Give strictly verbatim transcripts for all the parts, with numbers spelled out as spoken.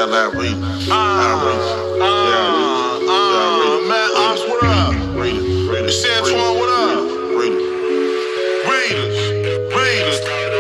shout out Reed. Ah, ah, ah, man, Ops, what up? Reed it, Reed it. It's Antoine, what up? Reed it. Readers, readers.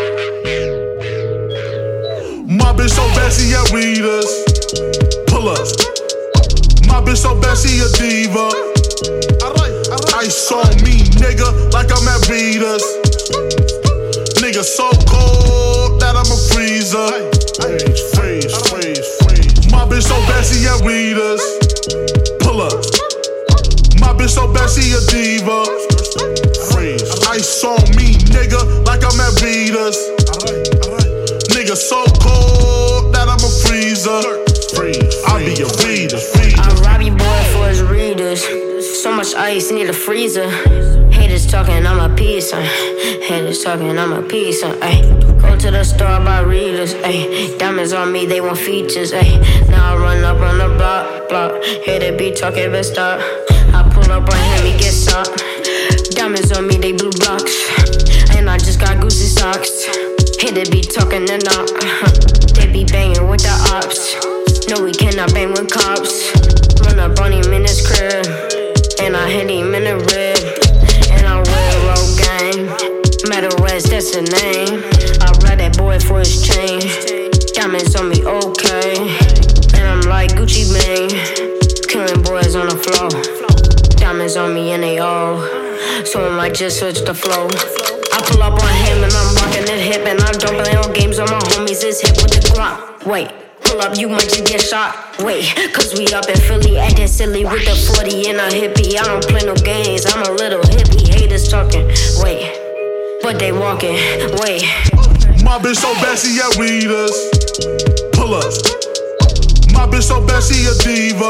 My bitch so bad she at Readers. Pull up. My bitch so bad she a diva. Ice on me, nigga, like I'm at Readers. Nigga so cold that I'm a freezer. Freeze, freeze, freeze, freeze. My bitch so bad she at Readers. Pull up. My bitch so bad she a diva. Freeze. Ice on me, nigga, like I'm at Readers. Nigga so cold that I'm a freezer. Freeze. I be a reader. I rob you boy for his readers. So much ice, need a freezer. Haters talking, I'm a piece, uh. Haters talking, I'm a piece, uh. Ay. Go to the store, buy readers, ay. Diamonds on me, they want features, ay. Now I run up on the block, block. Hater be talking, but stop. I pull up on him, he get shot. Diamonds on me, they blue blocks. And I just got Gucci socks. Hater be talking and not. They be banging with the ops. No, we cannot bang with cops. Run up on him in his crib. And I hit him in the rib. And I wear a road gang. Metal West, that's the name. I ride that boy for his chain. Diamonds on me, okay. And I'm like Gucci Bang. Killing boys on the floor. Diamonds on me and they all. So I might just switch the flow. I pull up on him and I'm rocking it hip. And I don't play on games on my homies, it's hip with the Glock. Wait. Pull up, you might just get shot. Wait, cause we up in Philly, acting silly with the forty and a hippie. I don't play no games, I'm a little hippie. Haters talking, wait, but they walking, wait. My bitch so bad she at Readers. Pull up. My bitch so bad she a diva.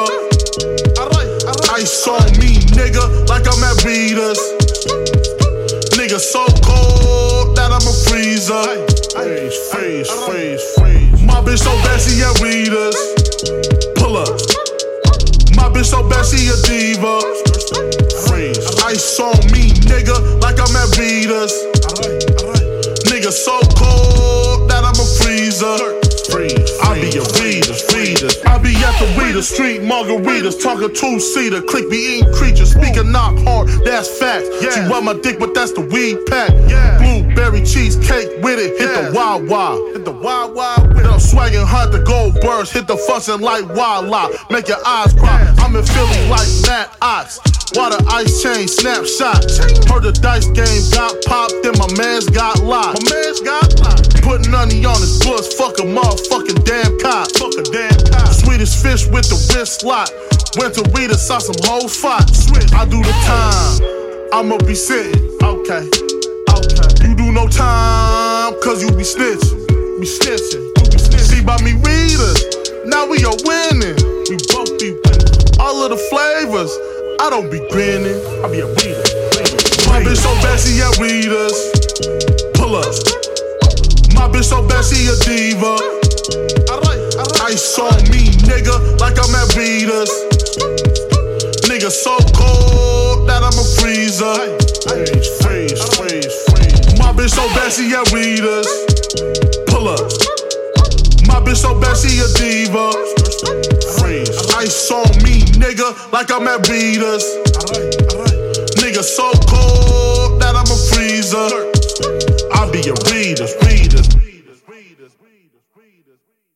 Ice on me, nigga, like I'm at Readers. Nigga so cold that I'm a freezer. Freeze, freeze, freeze, freeze. My bitch so bad she at Readers. Pull up. My bitch so bad she a diva. Freeze. Ice on me, nigga, like I'm at Readers. Nigga so cold that I'm a freezer. Freeze. I be a reader, reader. I be at the Reader Street, margaritas, talking two-seater. Click be eating creatures, speaking knock hard, that's fact. Yeah. She rub my dick, but that's the weed pack. Yeah. Blueberry cheesecake with it, hit yeah. the wild wild. Hit the wild wild with it. I'm swagging hard the gold burst, hit the fussing like wild lot. Make your eyes cry. I'm in Philly like Matt Ox. Water ice chain, snapshot. Heard the dice game got popped, then my man's got locked. My man's got locked. Putting money on his bus, fuck a motherfucking damn cop. Fuck a damn cop. Swedish fish with the wrist lock. Went to Rita, saw some hoes fight. I do the time, I'ma be sitting. Okay, okay. You do no time, cause you be snitching. Be snitching, you be snitching. See by me Readers, now we are winning. We both be winning. All of the flavors, I don't be grinning. I be a reader. My bitch so bad she at Readers. Pull up. My bitch so bad she a diva. Ice on me, nigga, like I'm at Readers. Nigga so cold that I'm a freezer. Freeze, freeze, freeze, freeze. My bitch so bad she at Readers. Pull up. My bitch so bad she a diva. Freeze. Ice on me, nigga, like I'm at Readers. Nigga so cold that I'm a freezer. I be a reader, reader.